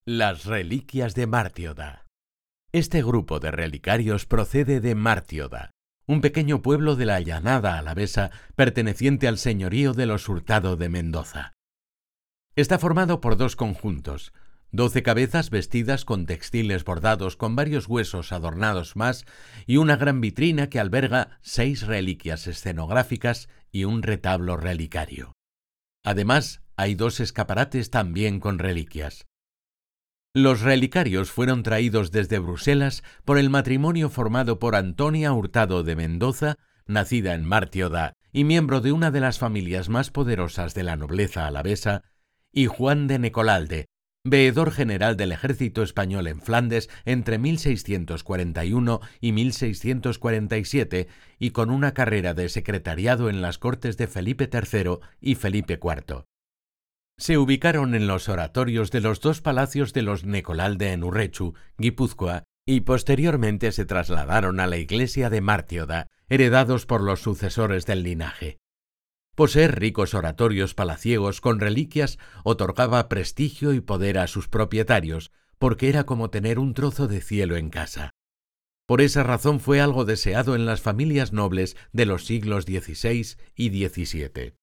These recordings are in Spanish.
Las reliquias de Mártioda. Este grupo de relicarios procede de Mártioda, un pequeño pueblo de la llanada alavesa perteneciente al señorío de los Hurtado de Mendoza. Está formado por dos conjuntos: 12 cabezas vestidas con textiles bordados con varios huesos adornados más y una gran vitrina que alberga 6 reliquias escenográficas y un retablo relicario. Además, hay 2 escaparates también con reliquias. Los relicarios fueron traídos desde Bruselas por el matrimonio formado por Antonia Hurtado de Mendoza, nacida en Mártioda y miembro de una de las familias más poderosas de la nobleza alavesa, y Juan de Necolalde, veedor general del ejército español en Flandes entre 1641 y 1647 y con una carrera de secretariado en las cortes de Felipe III y Felipe IV. Se ubicaron en los oratorios de los 2 palacios de los Necolalde en Urrechu, Guipúzcoa, y posteriormente se trasladaron a la iglesia de Mártioda, heredados por los sucesores del linaje. Poseer ricos oratorios palaciegos con reliquias otorgaba prestigio y poder a sus propietarios, porque era como tener un trozo de cielo en casa. Por esa razón fue algo deseado en las familias nobles de los siglos XVI y XVII.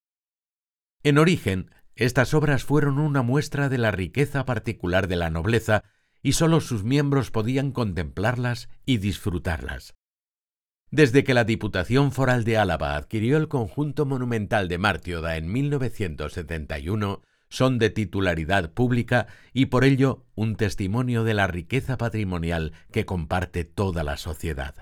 En origen, estas obras fueron una muestra de la riqueza particular de la nobleza y sólo sus miembros podían contemplarlas y disfrutarlas. Desde que la Diputación Foral de Álava adquirió el conjunto monumental de Mártioda en 1971, son de titularidad pública y por ello un testimonio de la riqueza patrimonial que comparte toda la sociedad.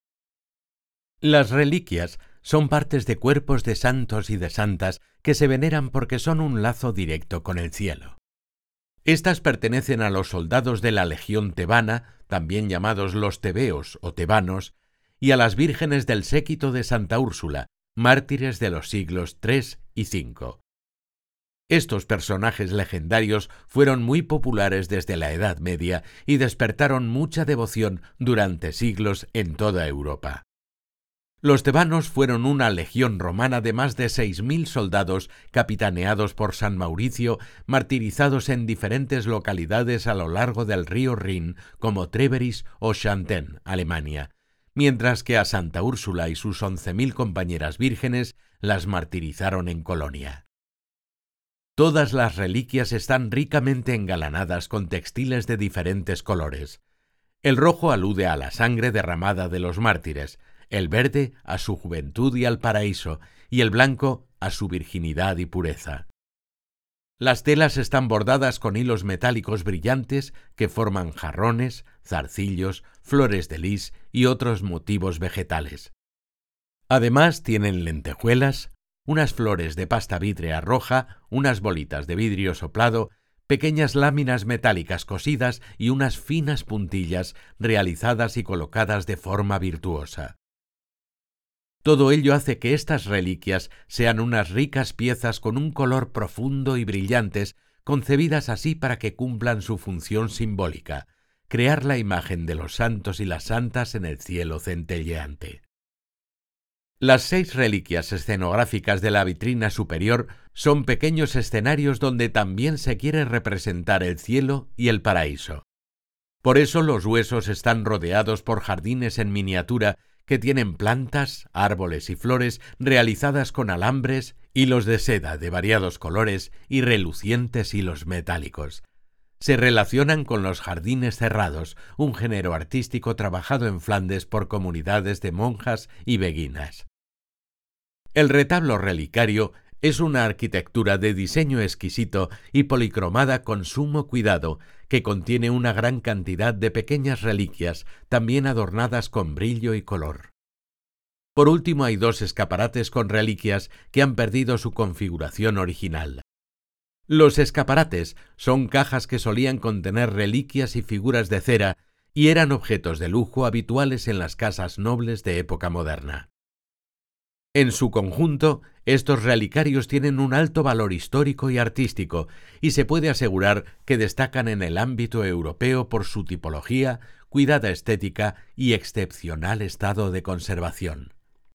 Las reliquias son partes de cuerpos de santos y de santas que se veneran porque son un lazo directo con el cielo. Estas pertenecen a los soldados de la Legión Tebana, también llamados los tebeos o tebanos, y a las vírgenes del séquito de Santa Úrsula, mártires de los siglos III y V. Estos personajes legendarios fueron muy populares desde la Edad Media y despertaron mucha devoción durante siglos en toda Europa. Los tebanos fueron una legión romana de más de 6.000 soldados capitaneados por San Mauricio, martirizados en diferentes localidades a lo largo del río Rin como Treveris o Xanten, Alemania, mientras que a Santa Úrsula y sus 11.000 compañeras vírgenes las martirizaron en Colonia. Todas las reliquias están ricamente engalanadas con textiles de diferentes colores. El rojo alude a la sangre derramada de los mártires, el verde a su juventud y al paraíso, y el blanco a su virginidad y pureza. Las telas están bordadas con hilos metálicos brillantes que forman jarrones, zarcillos, flores de lis y otros motivos vegetales. Además tienen lentejuelas, unas flores de pasta vítrea roja, unas bolitas de vidrio soplado, pequeñas láminas metálicas cosidas y unas finas puntillas realizadas y colocadas de forma virtuosa. Todo ello hace que estas reliquias sean unas ricas piezas con un color profundo y brillantes, concebidas así para que cumplan su función simbólica, crear la imagen de los santos y las santas en el cielo centelleante. Las 6 reliquias escenográficas de la vitrina superior son pequeños escenarios donde también se quiere representar el cielo y el paraíso. Por eso los huesos están rodeados por jardines en miniatura que tienen plantas, árboles y flores realizadas con alambres, hilos de seda de variados colores y relucientes hilos metálicos. Se relacionan con los jardines cerrados, un género artístico trabajado en Flandes por comunidades de monjas y beguinas. El retablo relicario es una arquitectura de diseño exquisito y policromada con sumo cuidado, que contiene una gran cantidad de pequeñas reliquias, también adornadas con brillo y color. Por último, hay 2 escaparates con reliquias que han perdido su configuración original. Los escaparates son cajas que solían contener reliquias y figuras de cera y eran objetos de lujo habituales en las casas nobles de época moderna. En su conjunto, estos relicarios tienen un alto valor histórico y artístico y se puede asegurar que destacan en el ámbito europeo por su tipología, cuidada estética y excepcional estado de conservación.